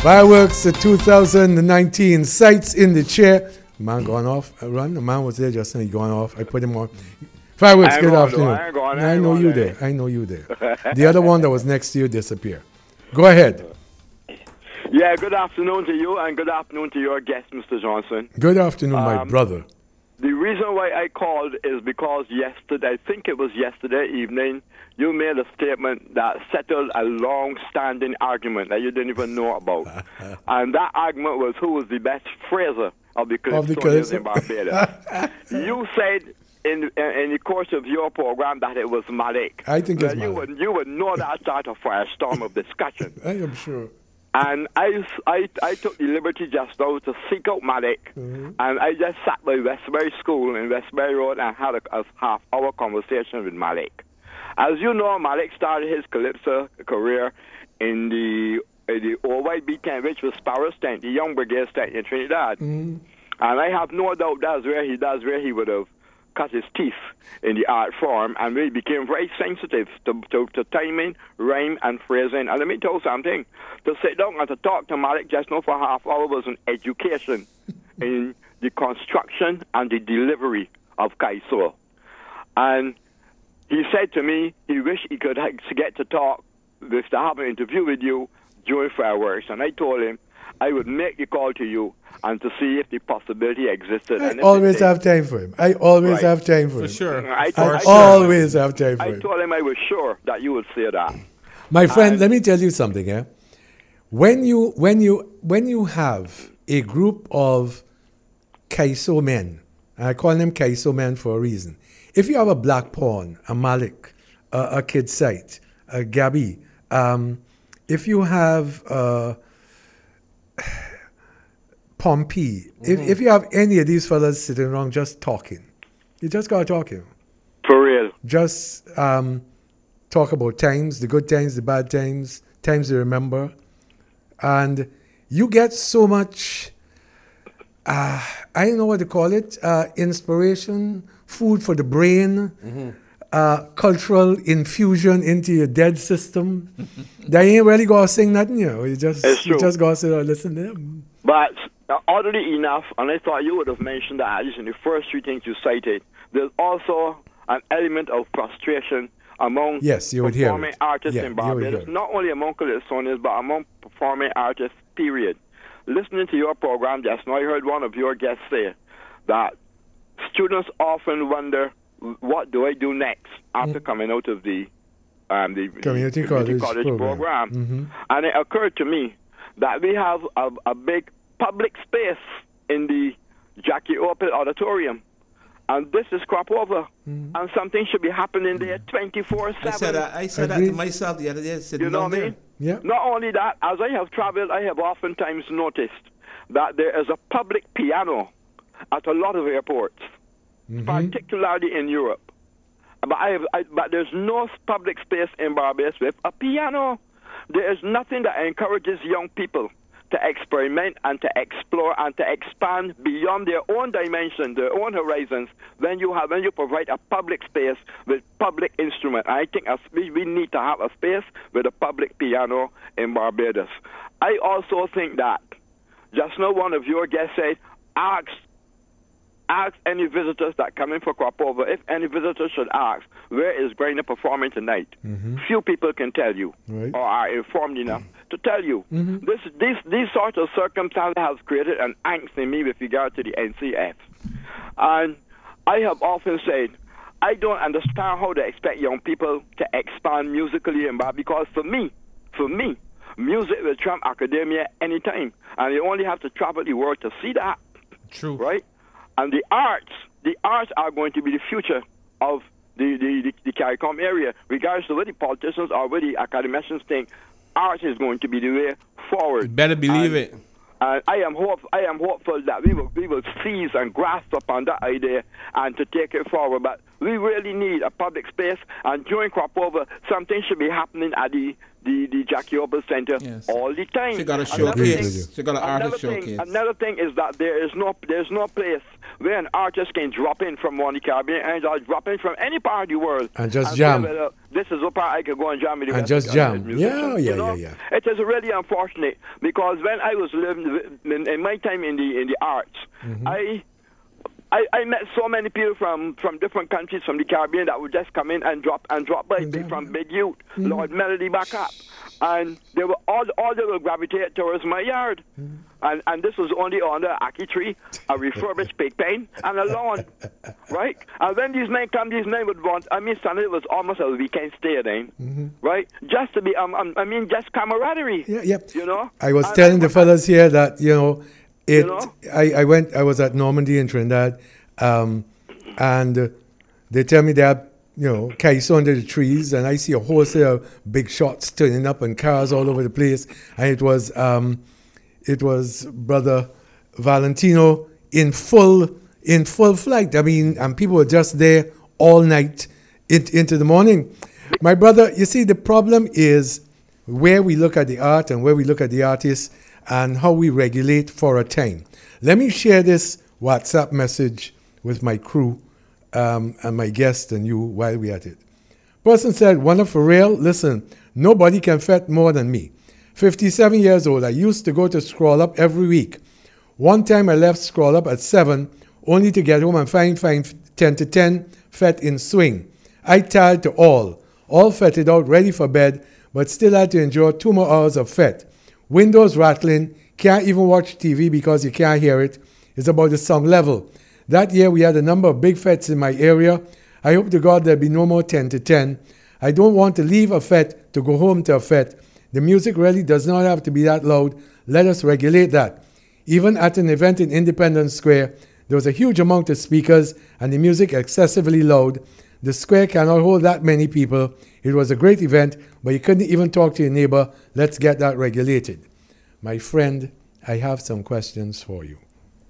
Fireworks 2019 sights in the chair. Man gone off. Run. The man was there just now. He gone off. I put him on. Fireworks, good afternoon. I know you there. I know you there. The other one that was next to you disappeared. Go ahead. Yeah, good afternoon to you and good afternoon to your guest, Mr. Johnson. Good afternoon, my brother. The reason why I called is because yesterday, I think it was yesterday evening, you made a statement that settled a long-standing argument that you didn't even know about. And that argument was who was the best phraser of the Calypsonians in Barbados. You said in the course of your program that it was Malik. I think it's Malik. You would know that start a firestorm of discussion. I am sure. And I took the liberty just now to seek out Malik, and I just sat by Westbury School in Westbury Road and had a half-hour conversation with Malik. As you know, Malik started his Calypso career in the OYB tent, which was Sparrows tent, the Young Brigade tent in Trinidad. And I have no doubt that's where he would have cut his teeth in the art form and really became very sensitive to timing, rhyme, and phrasing. And let me tell you something. To sit down and to talk to Malik just now for half hour was an education in the construction and the delivery of Kaiso. And he said to me he wished he could get to have an interview with you during fireworks. And I told him I would make the call to you and to see if the possibility existed. I always have time for him. I always have time for him. For sure. I always have time for him. I told him I was sure that you would say that. My friend, let me tell you something. Eh? When you have a group of Kaiso men, and I call them Kaiso men for a reason. If you have a Black Pawn, a Malik, a Kid Sight, a Gabby, if you have Pompey, if you have any of these fellas sitting around just talking, you just gotta talk him. For real. Just talk about times, the good times, the bad times, times you remember. And you get so much, I don't know what to call it, inspiration, food for the brain, cultural infusion into your dead system. They ain't really going to sing nothing, you know. You just going to sit and listen to them. But oddly enough, and I thought you would have mentioned that at least in the first three things you cited, there's also an element of frustration among performing artists in Barbados, not only among Calypsonians, but among performing artists, period. Listening to your program just now, I heard one of your guests say that students often wonder, what do I do next after coming out of the community college program? And it occurred to me that we have a big public space in the Jackie Opel Auditorium. And this is crop over. And something should be happening there 24/7. I said that to myself the other day. You know what I mean? Yeah. Not only that, as I have traveled, I have oftentimes noticed that there is a public piano at a lot of airports, particularly in Europe. But there's no public space in Barbados with a piano. There is nothing that encourages young people to experiment and to explore and to expand beyond their own dimension, their own horizons, when you provide a public space with public instrument. I think we need to have a space with a public piano in Barbados. I also think that, just now one of your guests said, ask any visitors that come in for crop over, if any visitors should ask, where is Grainer performing tonight? Few people can tell you, or are informed enough to tell you. These sorts of circumstances have created an angst in me with regard to the NCF. And I have often said, I don't understand how they expect young people to expand musically in Barbados, because for me, music will trump academia anytime. And you only have to travel the world to see that. True. Right? And the arts are going to be the future of the CARICOM area. Regardless of what the politicians or what the academicians think, art is going to be the way forward. You better believe it. And I am hopeful that we will seize and grasp upon that idea and to take it forward. But we really need a public space, and during crop over, something should be happening at the Jackie Opel Center all the time. She got a showcase. She got an artist showcase. Another thing is that there's no place where an artist can drop in from one of the Caribbean and drop in from any part of the world And just jam. say, well, this is a part I can go and jam with the And West just Caribbean jam. musicians, Yeah. you know? It is really unfortunate because when I was living in my time in the arts, I met so many people from different countries from the Caribbean that would just come in and drop by from Big Youth, Lord Melody back up. And they were all they will gravitate towards my yard. And this was only under an ackee tree, a refurbished pig pen, and a lawn. Right? And when these men come, these men would want, Sunday was almost a weekend stay then. Right? Just to be, just camaraderie. Yeah. You know? I was telling the fellas here that, I was at Normandy in Trinidad, and they tell me they have, kites under the trees, and I see a whole set of big shots turning up and cars all over the place. And it was Brother Valentino in full flight. And people were just there all night into the morning. My brother, you see, the problem is where we look at the art and where we look at the artists and how we regulate for a time. Let me share this WhatsApp message with my crew and my guest and you while we're at it. Person said, "Wonder for real? Listen, nobody can fet more than me. 57 years old. I used to go to Scroll Up every week. One time I left Scroll Up at 7, only to get home and find 10 to 10 fet in swing. I tired to all fetted out, ready for bed, but still had to endure 2 more hours of fet. Windows rattling, can't even watch TV because you can't hear it. It's about the sound level. That year we had a number of big fets in my area. I hope to God there'll be no more 10 to 10. I don't want to leave a fet to go home to a fet. The music really does not have to be that loud. Let us regulate that. Even at an event in Independence Square, there was a huge amount of speakers and the music excessively loud. The square cannot hold that many people. It was a great event, but you couldn't even talk to your neighbor. Let's get that regulated." My friend, I have some questions for you.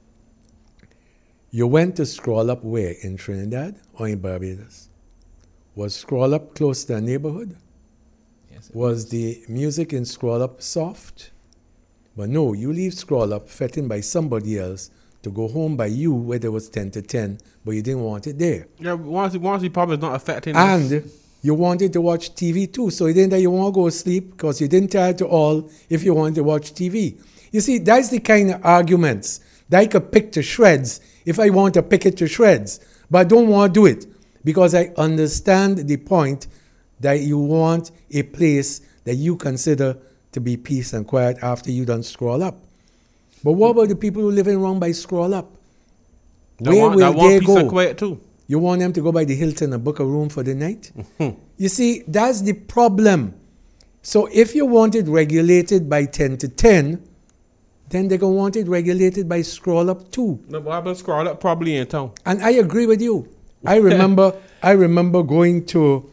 You went to Scroll Up where? In Trinidad or in Barbados? Was Scroll Up close to a neighborhood? Yes, Was the music in Scroll Up soft? But no, you leave Scroll Up fetting by somebody else to go home by you where there was 10 to 10, but you didn't want it there. Yeah, once the problem is not affecting And you wanted to watch TV too, so it ain't that you want to go to sleep because you didn't tire to all if you wanted to watch TV. You see, that's the kind of arguments that I could pick to shreds if I want to pick it to shreds, but I don't want to do it because I understand the point that you want a place that you consider to be peace and quiet after you done Scroll Up. But what about the people who live around by Scroll Up? Where will they peace and go? quiet too. You want them to go by the Hilton and book a room for the night? You see, that's the problem. So if you want it regulated by 10 to 10, then they're going to want it regulated by Scroll Up too. No, but I've been Scroll Up probably in town. And I agree with you. I remember going to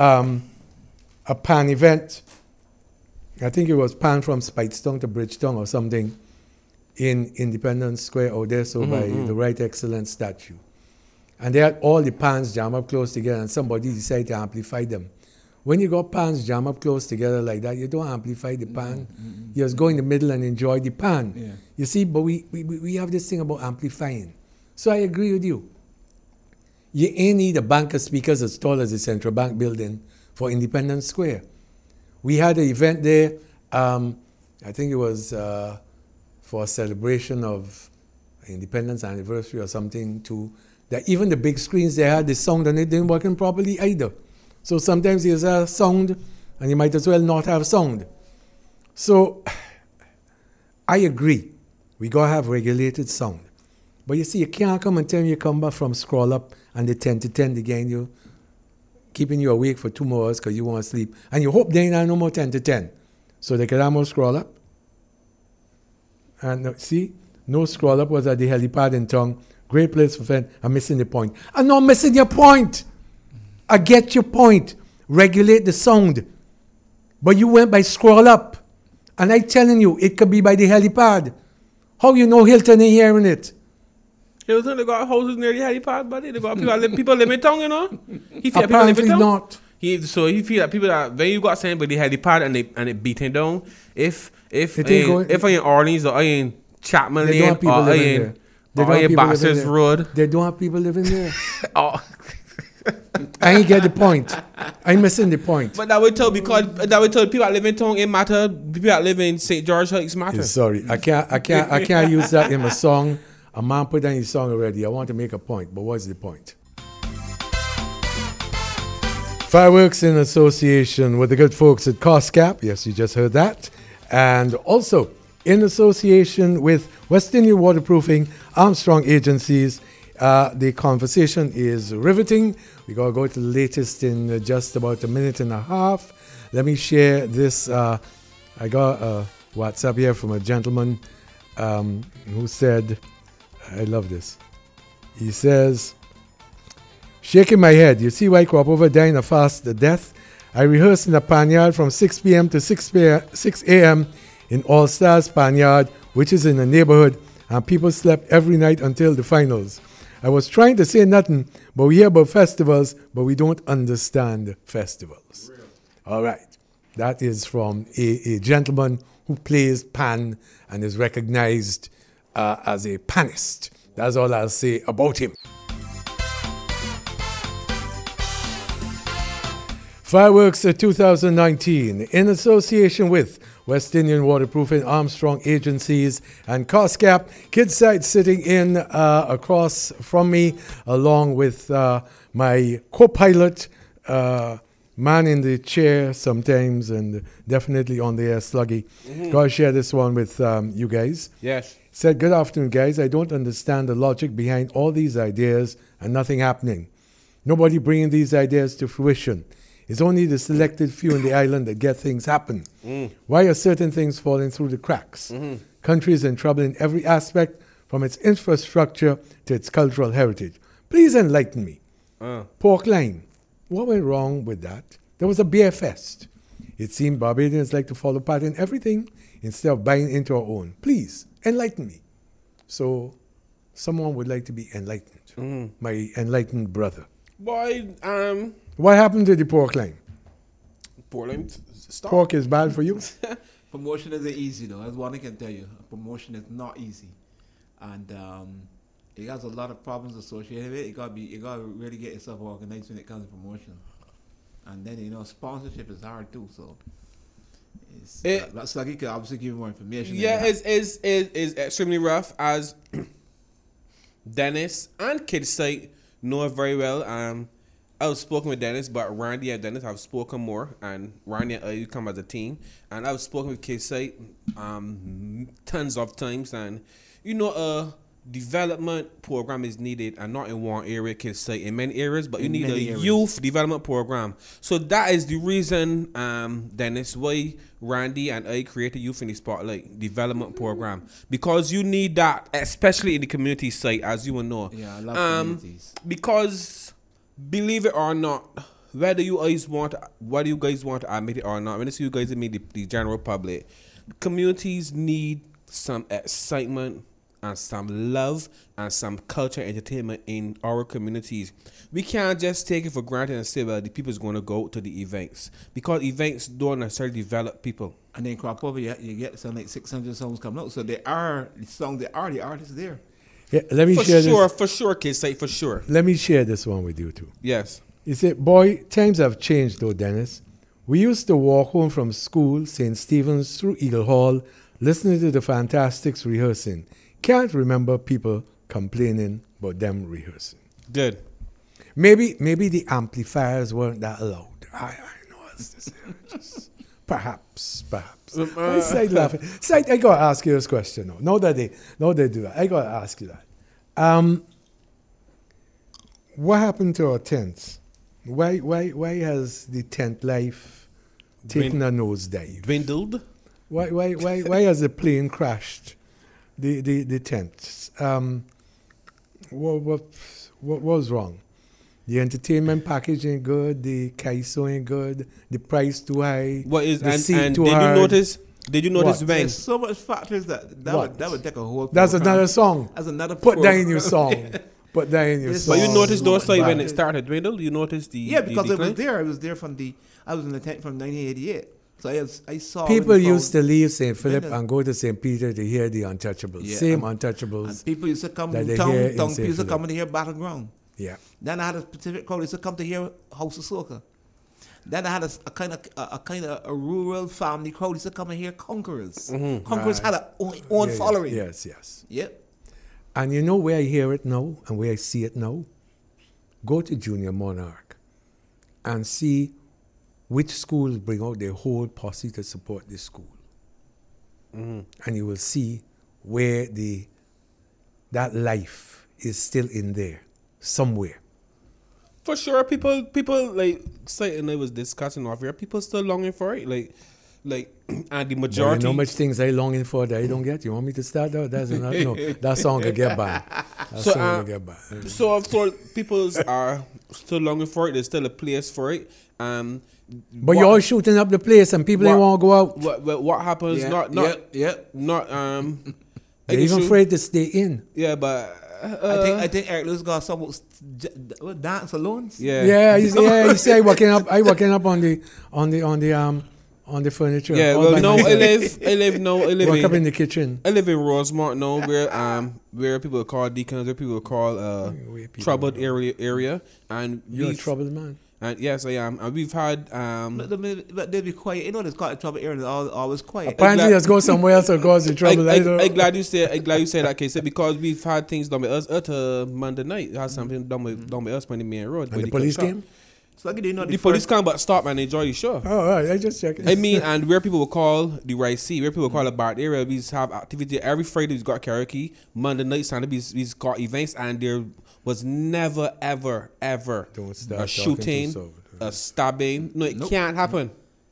a Pan event. I think it was Pan from Speightstown to Bridgetown or something in Independence Square out there, so by the Right Excellence statue. And they had all the pans jam up close together, and somebody decided to amplify them. When you got pans jam up close together like that, you don't amplify the pan. You just go in the middle and enjoy the pan. Yeah. You see, but we have this thing about amplifying. So I agree with you. You ain't need a bank of speakers as tall as the Central Bank building for Independence Square. We had an event there, I think it was for a celebration of Independence anniversary or something too, that even the big screens they had, the sound on it didn't working properly either. So sometimes there's a sound and you might as well not have sound. So I agree. We got to have regulated sound. But you see, you can't come and tell me you come back from Scroll Up and the 10 to 10 again, you keeping you awake for 2 more hours because you want to sleep. And you hope they ain't have no more 10 to 10. So they can have more Scroll Up. And see, no Scroll Up was at the helipad in town. Great place for fun. I'm missing the point. I'm not missing your point. I get your point. Regulate the sound. But you went by Scroll Up. And I'm telling you, it could be by the helipad. How you know Hilton ain't hearing it? Hilton, they got houses near the helipad, buddy. They got people live in town, you know? He feel Apparently people live in town. not. So he feel that people that when you got saying by the helipad and it beating down, if I in Orleans or I in Chapman They don't Lane have people or I living in there. They don't Oh, have yeah, people living Bosses there. Road. They don't have people living there. Oh. I ain't get the point. I'm missing the point. But that would tell people that live in town it matter. People that live in St. George Heights matter. Sorry, I can't use that in my song. A man put that in his song already. I want to make a point, but what's the point? Fireworks in association with the good folks at COSCAP. Yes, you just heard that. And also in association with West Indian Waterproofing, Armstrong Agencies. The conversation is riveting. We got to go to the latest in just about a minute and a half. Let me share this. I got a WhatsApp here from a gentleman who said, I love this. He says, shaking my head, you see why crop over dying a fast the death? I rehearsed in a panyard from 6 p.m. to 6 a.m. in All Stars Panyard, which is in the neighborhood, and people slept every night until the finals. I was trying to say nothing, but we hear about festivals, but we don't understand festivals. Really? All right. That is from a gentleman who plays pan and is recognized as a panist. That's all I'll say about him. Fireworks 2019 in association with West Indian Waterproofing, Armstrong Agencies, and COSCAP. Kidside sitting in across from me, along with my co-pilot, man in the chair sometimes, and definitely on the air, Sluggy. Gotta share this one with you guys. Yes. Said, good afternoon, guys. I don't understand the logic behind all these ideas and nothing happening. Nobody bringing these ideas to fruition. It's only the selected few in the island that get things happen. Why are certain things falling through the cracks? Country is in trouble in every aspect, from its infrastructure to its cultural heritage. Please enlighten me. Pork Line, what went wrong with that? There was a beer fest. It seemed Barbadians like to follow part in everything instead of buying into our own. Please, enlighten me. So, someone would like to be enlightened. My enlightened brother. Boy, What happened to the pork line? Portland, stop. Pork is bad for you? Promotion isn't easy, though. That's one I can tell you. Promotion is not easy, and it has a lot of problems associated with it. You gotta really get yourself organized when it comes to promotion, and then sponsorship is hard too. So that's like you could obviously give more information. Yeah, it's extremely rough, as Dennis and Kidsite know it very well. I've spoken with Dennis, but Randy and Dennis have spoken more, and Randy and I come as a team. And I've spoken with Kidsite tons of times, and a development program is needed, and not in one area, Kidsite, in many areas, but you need a youth development program. So that is the reason, Dennis, why Randy and I created Youth in the Spotlight development program, because you need that, especially in the community side, as you will know. Yeah, I love communities. Because believe it or not, whether you guys want to admit it or not, when I see you guys admit the general public, communities need some excitement and some love and some culture entertainment in our communities. We can't just take it for granted and say, well, the people is going to go to the events, because events don't necessarily develop people. And then crop over, you get some like 600 songs coming out. So there are the artists there. Yeah, let me share this. For sure, Kidsite, for sure. Let me share this one with you too. Yes. You say, boy, times have changed though, Dennis. We used to walk home from school, St. Stephen's, through Eagle Hall, listening to the Fantastics rehearsing. Can't remember people complaining about them rehearsing. Good. Maybe the amplifiers weren't that loud. I know what's to say. Just perhaps. I started laughing. I gotta ask you this question now. Now that they do that, I gotta ask you that. What happened to our tents? Why has the tent life taken a nosedive? Dwindled? Why has the plane crashed? The tents. What was wrong? The entertainment package ain't good. The Kaiso ain't good. The price too high. What is the and seat too did hard. you notice? Did you notice when? There's so much factors that would take a whole. That's another song. That's another. Put that in your song. Put that in your song. But you noticed those like when Bad. it started dwindle. You noticed the Yeah, because the it was decline? there. I was there I was in the tent from 1988. So I saw People when used to crowd- leave St. Philip Venice. and go to St. Peter to hear the Untouchables. Yeah, Same and Untouchables. people used to come that to they town. hear in Town St. people used to Philip. come to hear Battleground. Yeah. Then I had a specific crowd used to come to hear House of Soca. Then I had a kind of a rural family crowd used to come and hear Conquerors. Conquerors had a own Yeah, following. Yes, yes. Yep. And you know where I hear it now and where I see it now? Go to Junior Monarch and see which schools bring out their whole posse to support this school. And you will see where that life is still in there, somewhere. For sure, people like say, and I was discussing off here. People still longing for it, like, and the But majority. you know much things I longing for that I don't get. You want me to start that? That's not, no, that song could get banned. That So, song could get banned. So people are still longing for it. There's still a place for it. But you're all shooting up the place and people ain't want to go out. What happens? Yeah, Not They're even afraid to stay in. Yeah, but I think Eric Lewis got some dance alone. yeah. You see, I working up on the furniture. Yeah, all well, by no, myself. I live Work up in in the kitchen. I live in Rosemont now, where people call Deacons, where people call Where people troubled are. area, and You're a troubled man. And yes, I am, and we've had But they'll be quiet. You know, there's got a trouble area. Always quiet. Apparently, let's go somewhere else or cause the trouble. I don't know. I'm glad you said that, case because we've had things done with us. Monday night, had something done with us on the main road. And the police came? So like you know, The police come but stop and enjoy the show. Oh, all right. I just checking. I mean, and where people will call the right sea, where people will call the bar area, we have activity every Friday. We've got karaoke. Monday night, Sunday, we've got events, and there was never, ever, ever Don't start a talking too shooting, soft. a stabbing. No, it can't happen.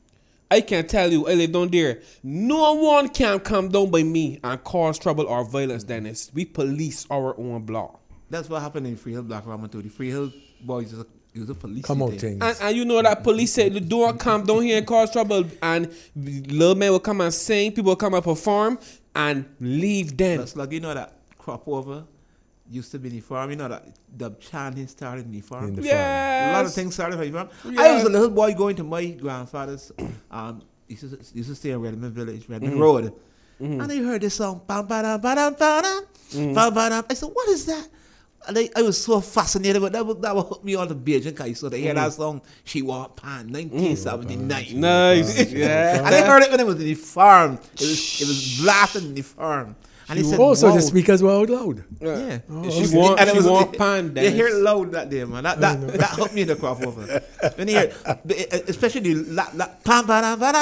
I can tell you, I live down there. No one can come down by me and cause trouble or violence, Dennis. We police our own block. That's what happened in Freehill Black Rama too. The Freehill boys is a police. Come out, thing. things. And you know that police said, don't come down here and cause trouble. And little men will come and sing, people will come and perform and leave them. That's like you know that crop over used to be in the farm. You know that the chanting started in the farm. In the Yes. A lot of things started from the farm. Yeah. I was a little boy going to my grandfather's. Used to stay in Redmond Village, Redmond Road, and I heard this song. Bam, ba-dam, ba-dam, ba-dam, bam, ba-dam. I said, "What is that?" And I was so fascinated, but that would hook me on the Beijing Kai. So they hear that song, She Walked Pan, 1979. Nice. Yeah. And I heard it when I was in the farm. It was blasting in the farm. And he said, Also, wow. the speakers were out loud. Yeah. She want And it was- pan, You hear it Dennis. loud that day, man. That hooked me in the crop over. When you hear, especially the pam ba ba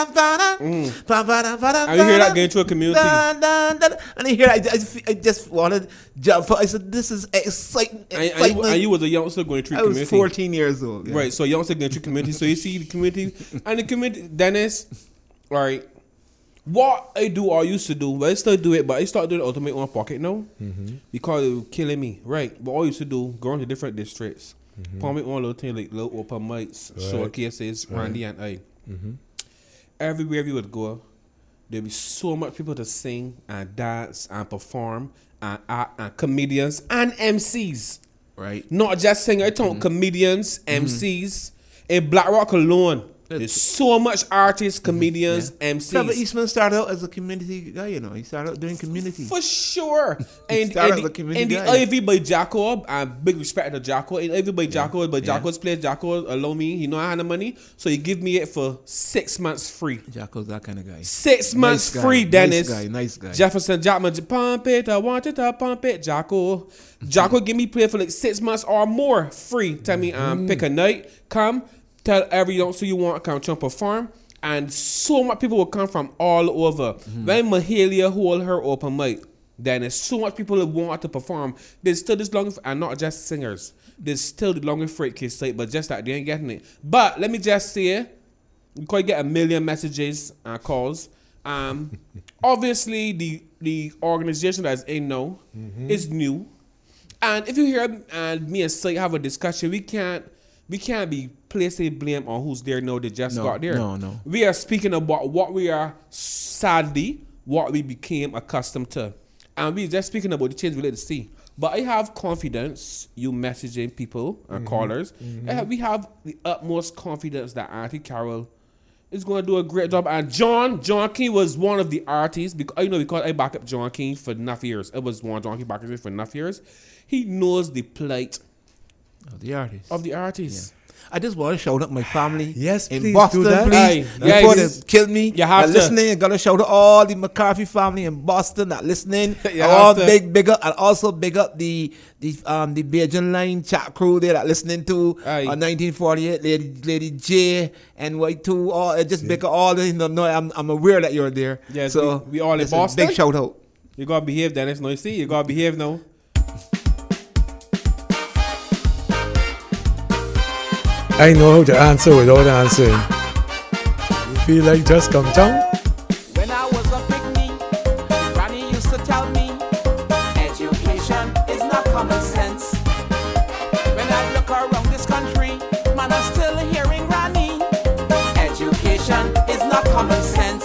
pam ba And you hear that going through a community. And you hear, I just wanted to jump. I said, this is exciting. And you was a youngster going through I was community. 14 years old. Yeah. Right, so youngster going through community. So you see the community, and the community, Dennis, right, what I do or used to do, but I still do it, but I started doing it automate on pocket now, because it was killing me, right? But all I used to do, go into different districts, permit on little things like little open mics, showcases, Randy and I. Everywhere we would go, there'd be so much people to sing and dance and perform and act and comedians and MCs. Right. Not just singers, I talk comedians, MCs. In Black Rock alone, there's so much artists, comedians, MCs. Trevor Eastman started out as a community guy, you know. He started out doing community. For sure. And started as a the community guy. Ivy by Jacko, and big respect to Jacko. And Ivy by Jacko, but Jacko's place, Jacko allow me, you know I had the money, so he give me it for 6 months free. Jacko's that kind of guy. 6 months Nice guy, free, Dennis. Nice guy. Jefferson Jackman, pump it, I want it to pump it, Jacko. Jacko give me play for like 6 months or more free. Tell me, pick a night, come, tell every youngster you want, come to perform. And so much people will come from all over. When Mahalia hold her open mic, then there's so much people that want to perform. There's still this long, and not just singers. There's still the longing for it, kids say, but just that they ain't getting it. But let me just say, because you get a million messages and calls. Obviously, the organization that's in now is new, and if you hear and me and Say have a discussion, we can't be placing blame on who's there now. They just got there. No. We are speaking about what we are sadly what we became accustomed to, and we just speaking about the change we let to see. But I have confidence you messaging people and callers. We have the utmost confidence that Auntie Carol is going to do a great job. And John King was one of the artists, because I back up John King for enough years. It was one John King back up for enough years. He knows the plight Of the artists. I just want to shout out my family. Yes, in please Boston, do that. please. Yes. Before they kill me, You have to. listening. I got to shout out all the McCarthy family in Boston that listening. You all have to. big up, and also big up the Bajan Line chat crew there that listening to Aye. 1948, Lady J, NY2. All just big up all the. No, I'm aware that you're there. Yes, so we all in listen, Boston. Big shout out. You got to behave, Dennis. No, you see? You got to behave now. I know how to answer without answering. You feel like just come down? When I was a pygmy, Granny used to tell me, education is not common sense. When I look around this country, man, I'm still hearing Granny, education is not common sense.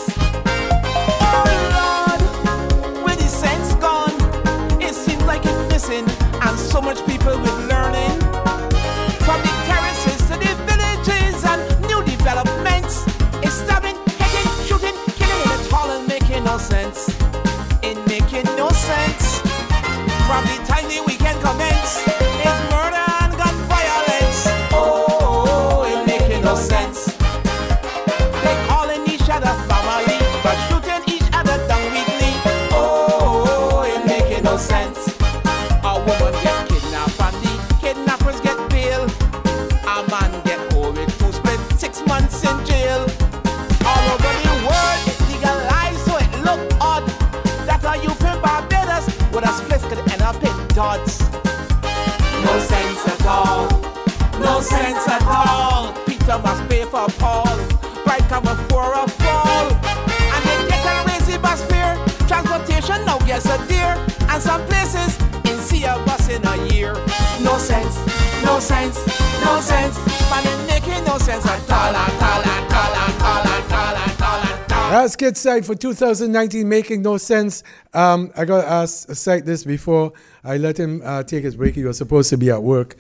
Oh Lord, where the sense gone? It seems like it's missing, and so much people with learning. From the terraces to the villages and new developments, it's stabbing, hitting, shooting, killing, and it's all in making no sense. It making no sense. From the time the weekend commence, it's murder and gun violence. Oh, it making no sense. They calling each other family, but shooting each other down weekly. Oh, it making no sense. A woman get kidnapped and the kidnappers get bail. A man get hold with 2 split 6 months in jail. All over the world it's legalized, so it look odd that a youth in Barbados with a split could end up in Dodds. No sense at all. No sense at all. Peter must pay for Paul. Bride coming for a fall. And they get a raising bus fare. Transportation now gets a dear. And some places in see a bus in a year. No sense, no sense, no sense. Man, it making no sense at all, at all, at all, at all, at all, at all, at all. That's Kid Sight for 2019, making no sense. I got to ask Sight this before I let him take his break. He was supposed to be at work.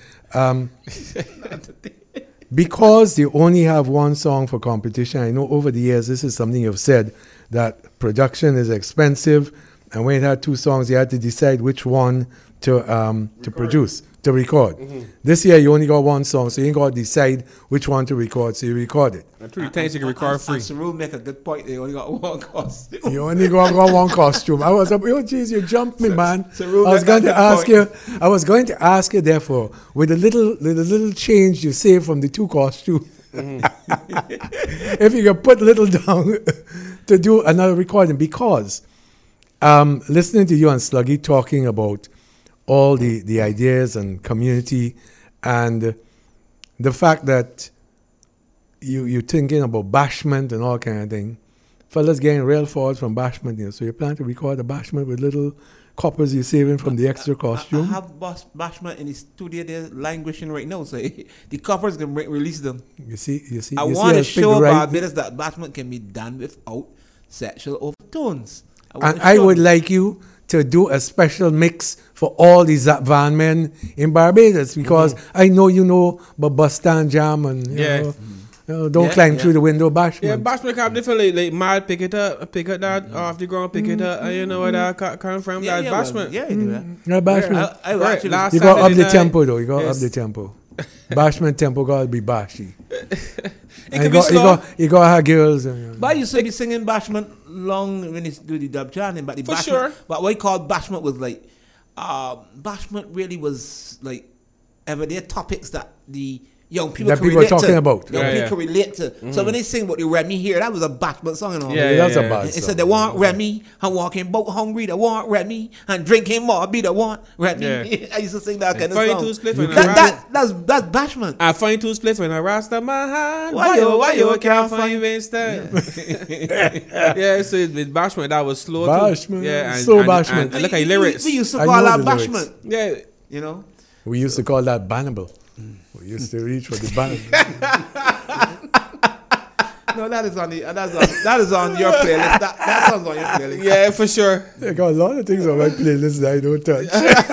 Because they only have one song for competition, I know over the years this is something you've said, that production is expensive, and when it had 2 songs, you had to decide which one to produce, to record. This year you only got 1 song, so you ain't got to decide which one to record, so you record it. And 3 times you can record free. Saru make a good point. They only got one costume. You only got 1 costume. I was up, oh jeez, you jumped me, man. I Saru was make going a to good ask point. you. I was going to ask you, therefore, with the little change you save from the 2 costumes, if you could put little down to do another recording, because listening to you and Sluggy talking about all the ideas and community and the fact that you're thinking about bashment and all kind of thing. Fellas getting real forward from bashment, so you plan to record a bashment with little coppers you're saving from the extra I costume. have Bashman in the studio there languishing right now, so the coppers can release them. You see. I you want to see, I picked show the right- Barbados that Bashman can be done without sexual overtones. And I would like you to do a special mix for all these van men in Barbados, because I know you know about Bus Stand Jam and you know, don't climb through the window bashment. Yeah, bashment have different like mad pick up that off the ground, pick it up, and you know where that come from. That's bashment. Yeah, you do that. Yeah, bashment. I Right, actually, last You got up Saturday the night, tempo though. You got yes. up the tempo. Bashment tempo got to be bashy. It can be slow. You got to have girls. And, but I used to be singing Bashment long when it's do the dub chanting, but the For Bashment, sure. but what I called Bashment was like, Bashment really was like everyday topics that the young people That can people are relate talking to. about. Young Yeah, people yeah. can relate to. So when they sing what they Remy here, that was a Bashment song and all. Yeah, that's a yeah. bad They song. said they want Remy and walking boat hungry, they want Remy and drinking more, be they want Remy. Yeah. I used to sing that kind of Funny song. to split when I That's Bashment. I find 2 splits when I rasta my hand. Why you can't find Winston? Yeah, so with bashment that was slow. Bashment, Too. Yeah, slow bashment. And look at lyrics. We used to I call know that the lyrics. Bashment. Yeah, You know? we used to call that bannable. We used to reach for the ban. No, that is on your playlist. That song's on your playlist. yeah, for sure. I got a lot of things on my playlist that I don't touch.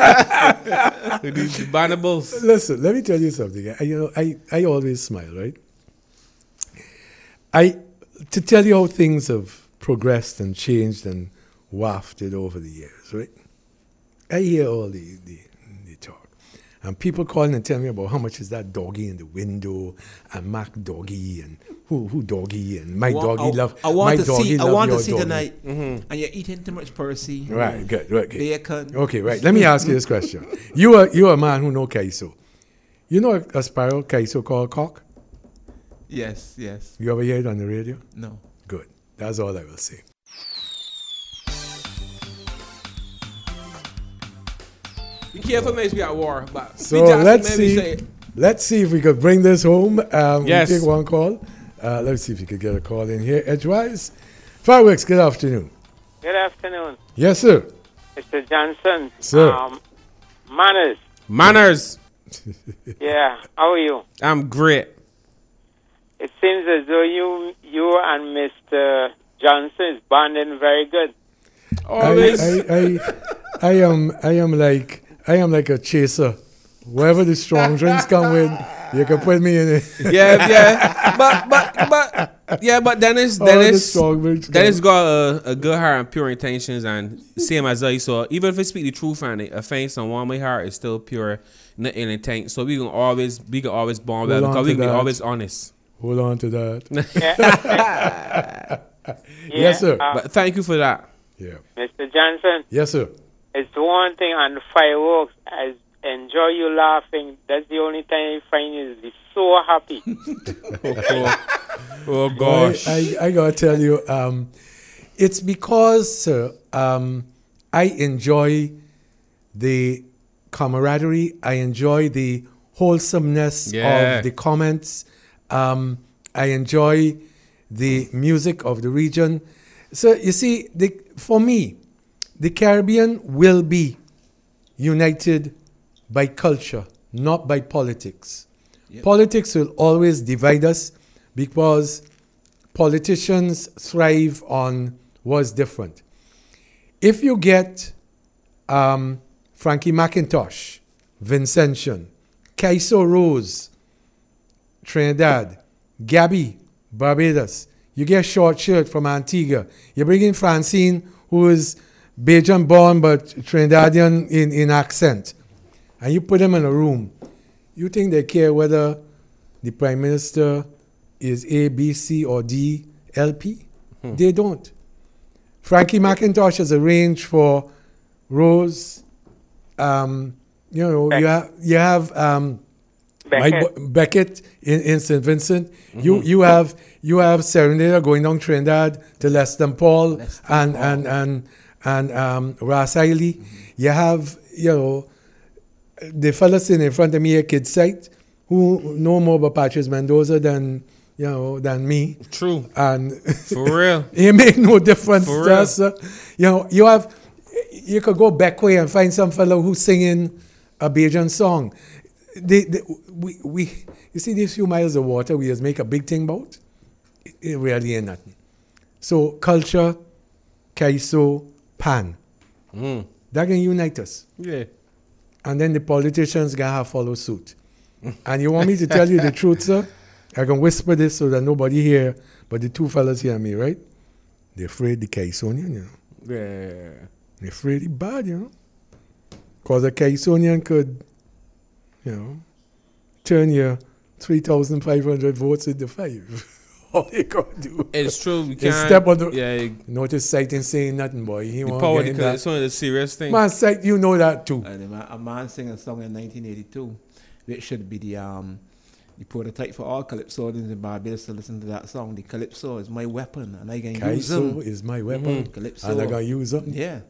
The bannables. Listen, let me tell you something. I always smile, right? to tell you how things have progressed and changed and wafted over the years, right? I hear all the talk. And people calling and telling me about how much is that doggy in the window and Mac doggy and who doggy and my doggy love. I want my to doggy see. I love want to your see doggy. tonight. And you're eating too much Percy. Right, good, right, good. Bacon. Okay, right. Let me ask you this question. You are a man who know Kaiso. You know a sparrow Kaiso called cock? Yes. You ever hear it on the radio? No. Good. That's all I will say. Be careful, mates. We at war. But So let's see if we could bring this home. Yes. We'll take one call. Let's see if you could get a call in here. Edgewise. Fireworks, good afternoon. Good afternoon, Yes, sir. Mr. Johnson. Sir. Manners. Yeah, how are you? I'm great. It seems as though you and Mr. Johnson is bonding very good. Always. I am like a chaser. Wherever the strong drinks come with, you can put me in it. yeah. But Dennis Dennis got a good heart and pure intentions, and same as I. So even if I speak the truth and a face and warm my heart is still pure, not in intent. So we can always bond well because we can be always honest. Hold on to that. Yeah, Yes, sir. But thank you for that. Yeah. Mr. Johnson, Yes, sir. it's one thing on the fireworks. I enjoy you laughing. That's the only time I find you to be so happy. Oh gosh. I gotta tell you, it's because, sir, I enjoy the camaraderie. I enjoy the wholesomeness of the comments. I enjoy the music of the region. So you see, for me, the Caribbean will be united by culture, not by politics. Yep. Politics will always divide us because politicians thrive on what's different. If you get Frankie McIntosh, Vincentian, Kaiso Rose, Trinidad, Gabby, Barbados, you get Short Shirt from Antigua, you bring in Francine, who is Bajan born but Trinidadian in accent, and you put them in a room, you think they care whether the Prime Minister is A, B, C, or D, LP? They don't. Frankie McIntosh has arranged for Rose. You have Beckett in St. Vincent. You have Serenada going down Trinidad to Leston Paul and Ras Hailey. You have the fellas sitting in front of me at Kid Sight who know more about Patrice Mendoza than me. True. And For real. it make no difference For to us. You could go back way and find some fellow who's singing a Bajan song. You see these few miles of water we just make a big thing about? It really ain't nothing. So culture, Kaiso, Pan. That can unite us. Yeah. And then the politicians can have follow suit. And you want me to tell you the truth, sir? I can whisper this so that nobody hear, but the two fellas hear me, right? They're afraid the Kaisonian, Yeah. They're afraid it's bad, Because a Kaisonian could, turn your 3,500 votes into 5. All they got to do. It's true. We Is can't. step on the. Yeah. Notice Sight ain't saying nothing, boy. He The won't power, get in because it's that. one of the serious things. Man, Sight, you know that too. And a man sang a song in 1982, which should be the prototype for all calypsonians in Barbados to listen to that song. The calypso is my weapon, and I can use them. Kaiso is my weapon. Calypso. And I can use them. Yeah.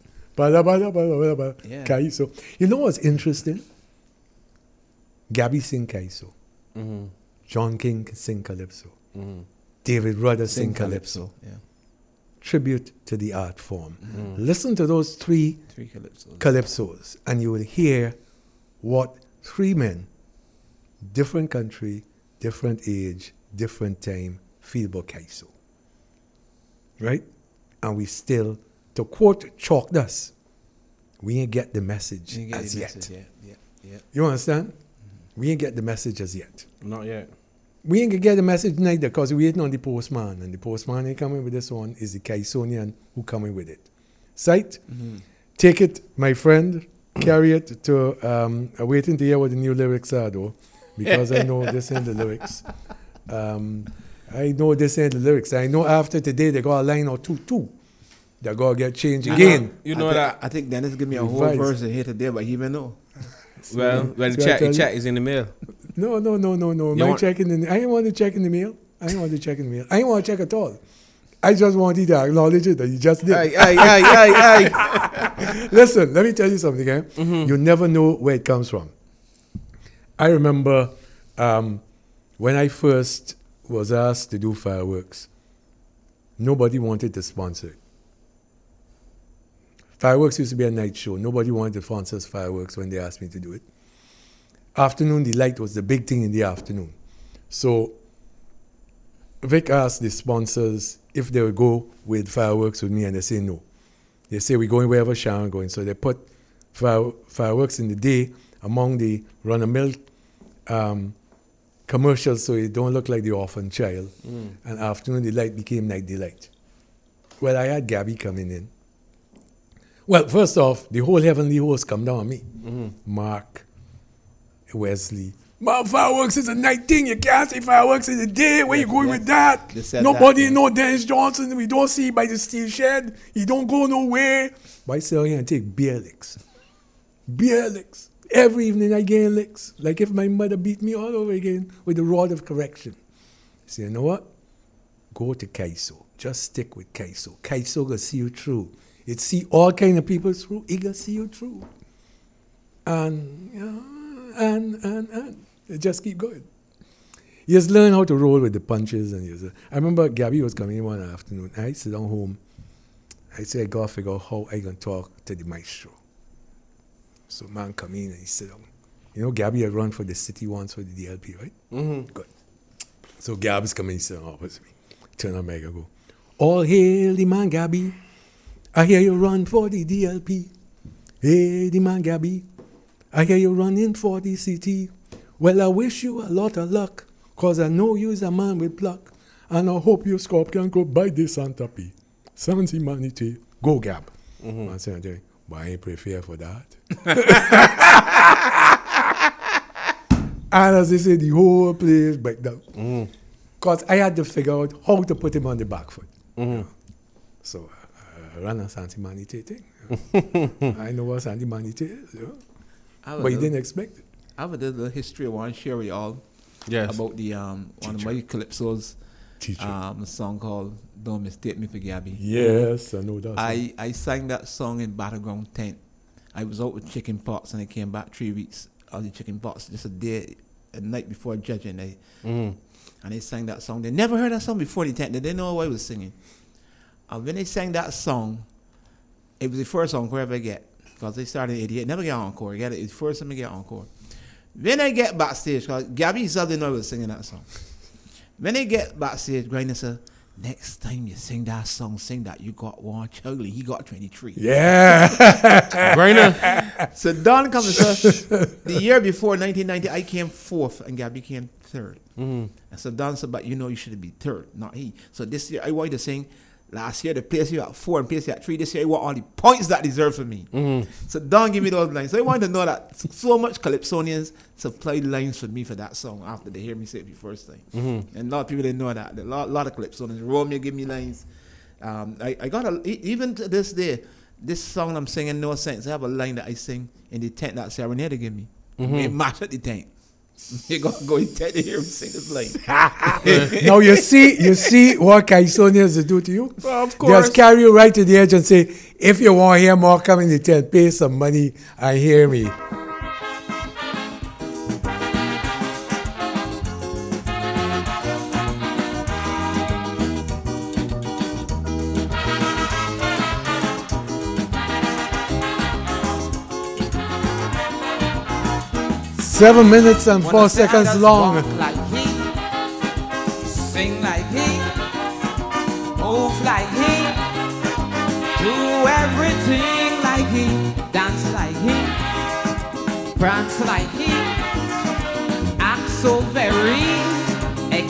Yeah. Yeah. Kaiso. You know what's interesting? Gabby sing Kaiso. John King sing Calypso. David Rudder sing Calypso. Yeah. Tribute to the art form. Listen to those three Calypsos. Calypsos and you will hear what three men, different country, different age, different time, feel about Kaiso. Right? And we still, to quote Chalk Dust, we ain't get the message as yet. Yeah. You understand? We ain't get the message as yet. Not yet. we ain't gonna get the message neither because we waiting on the postman. And the postman ain't coming with this one. Is the Kaisonian who coming with it. Sight? Take it, my friend. Carry it to, I'm waiting to hear what the new lyrics are though. Because I know this ain't the lyrics. I know this ain't the lyrics. I know after today they got a line or two. They're going to get changed again. You know that. I think Dennis give me a whole verse here today, but he even know. Well, the chat is in the mail. No. I ain't want to check in the mail. I ain't want to check at all. I just want you to acknowledge it that you just did. Aye. Listen, let me tell you something, eh? You never know where it comes from. I remember when I first was asked to do fireworks, nobody wanted to sponsor it. Fireworks used to be a night show. Nobody wanted to sponsor fireworks when they asked me to do it. Afternoon Delight was the big thing in the afternoon. So Vic asked the sponsors if they would go with fireworks with me, and they say no. They say we're going wherever Sharon going. So they put fireworks in the day among the run-of-mill commercials so it don't look like the orphan child. And Afternoon Delight became Night Delight. Well, I had Gabby coming in. Well, first off, the whole heavenly host come down on me. Mark, Wesley. Man, fireworks is a night thing. You can't say fireworks in the day. Where you going with that? Nobody know Dennis Johnson. We don't see by the steel shed. He don't go nowhere. But I sit here and take beer licks. Beer licks. Every evening I gain licks. Like if my mother beat me all over again with the rod of correction. I say, you know what? Go to Kaiso. Just stick with Kaiso. Kaiso gonna see you through. It see all kind of people through. It gonna see you through. And you just keep going. You just learn how to roll with the punches. And I remember Gabby was coming in one afternoon. I sit down home. I say, I gotta figure out how I gonna talk to the maestro. So man come in and he sit down. You know, Gabby had run for the city once for the DLP, right? Good. So Gabby's coming, he sit down opposite me. Turn on mic and go, all hail the man Gabby. I hear you run for the DLP. Hey, the man Gabby. I hear you running for the city. Well, I wish you a lot of luck, cause I know you's a man with pluck. And I hope your scorpion go by the Santa P. Santi Manite. Go, Gab. Man say, but I ain't prepare for that. And as they say, the whole place back down. Because I had to figure out how to put him on the back foot. So I ran a Santi Manite thing. I know what Santi Manite is. But you didn't expect it. I have a little history I want to share with y'all about the one of my calypsos, a song called Don't Mistake Me for Gabby. Yes, I know that song. I sang that song in Battleground tent. I was out with chicken pox and I came back 3 weeks of the chicken pox, just a night before judging day. And they sang that song. They never heard that song before the tent. They didn't know what I was singing. And when they sang that song, it was the first encore I ever get. Because they started in 88. Never get encore. It's the first time I get encore. When I get backstage, because Gabby himself didn't know I was singing that song. When I get backstage, Grinder said, next time you sing that song, sing that you got one Charlie. He got 23. Yeah. Grinder. So Don comes and said, the year before, 1990, I came fourth and Gabby came third. And so Don said, but you know you should be third, not he. So this year, I want you to sing. Last year, they placed you at 4 and placed you at 3. This year, I want all the points that deserve for me. So don't give me those lines. So I want to know that so much Calypsonians supplied lines for me for that song after they hear me say it the first time. And a lot of people didn't know that. A lot of Calypsonians. Romeo give me lines. I got even to this day, this song I'm singing, No Sense, I have a line that I sing in the tent that Sarah Neda give me. It match at the tent. You gotta go and tell to hear him sing this line. Now you see what Kaisonians do to you? Well, of course. Just carry you right to the edge and say, if you want to hear more, come in the tent, pay some money and hear me. Seven minutes and 4 seconds long. Walk like he, sing like he, move like he, do everything like he, dance like he, prance like he, act so very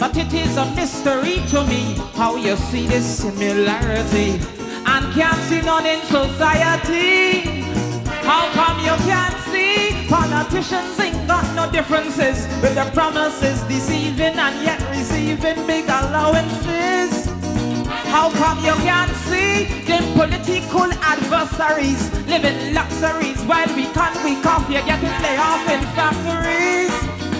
but it is a mystery to me how you see this similarity and can't see none in society. How come you can't see politicians ain't got no differences with the promises deceiving and yet receiving big allowances? How come you can't see them political adversaries living luxuries while week on week off you're getting laid off in factories?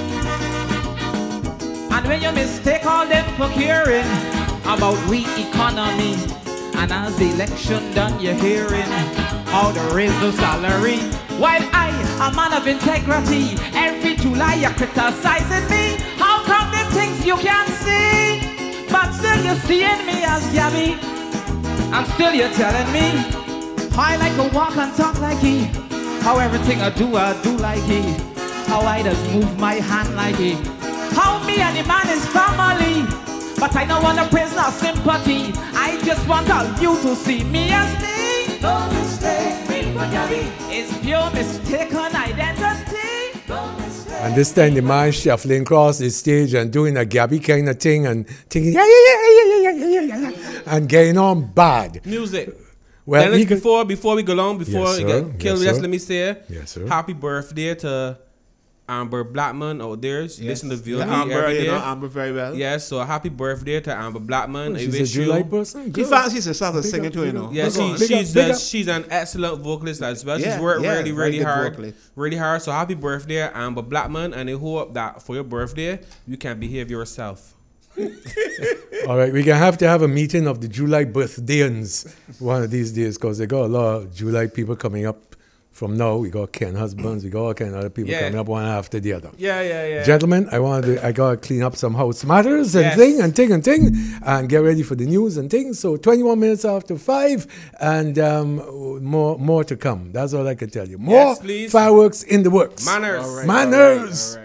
And when you mistake all them for caring about we economy, and as the election done you're hearing how to raise the salary, while I, a man of integrity, every July you're criticizing me. How come them things you can't see? But still you're seeing me as Gabby, and still you're telling me how I like to walk and talk like he, how everything I do like he, how I just move my hand like he, how me and the man is family. But I don't want to praise nor sympathy, I just want all you to see me as me. Don't mistake me for Gabby, it's pure mistaken identity. Don't mistake. And this time the man shuffling across the stage and doing a Gabby kind of thing and thinking, and getting on bad. Music. Well, Dennis, before we go on, before Yes, we sir. get killed, Yes, just sir. let me say Yes, sir. happy birthday to Amber Blackman out there. Listen to VOD Amber, every day. you know Amber very well. Yes, so happy birthday to Amber Blackman. I She's a wish July you. person. She Good. fancies herself as singing too, you know. Yeah, Big up. she's an excellent vocalist as well. Yeah, She's worked yeah, really, very really good hard. vocalist. Really hard. So happy birthday, Amber Blackman, and I hope that for your birthday you can behave yourself. All right, we're going to have a meeting of the July birthdayans one of these days because they got a lot of July people coming up from now. We got Ken Husbands, we got all kind of other people Yeah. coming up one after the other. Yeah. Gentlemen, I got to clean up some house matters and Yes. thing and get ready for the news and things. So 21 minutes after 5 and more to come. That's all I can tell you. More Yes, please. fireworks in the works. Manners. All right, Manners. all right.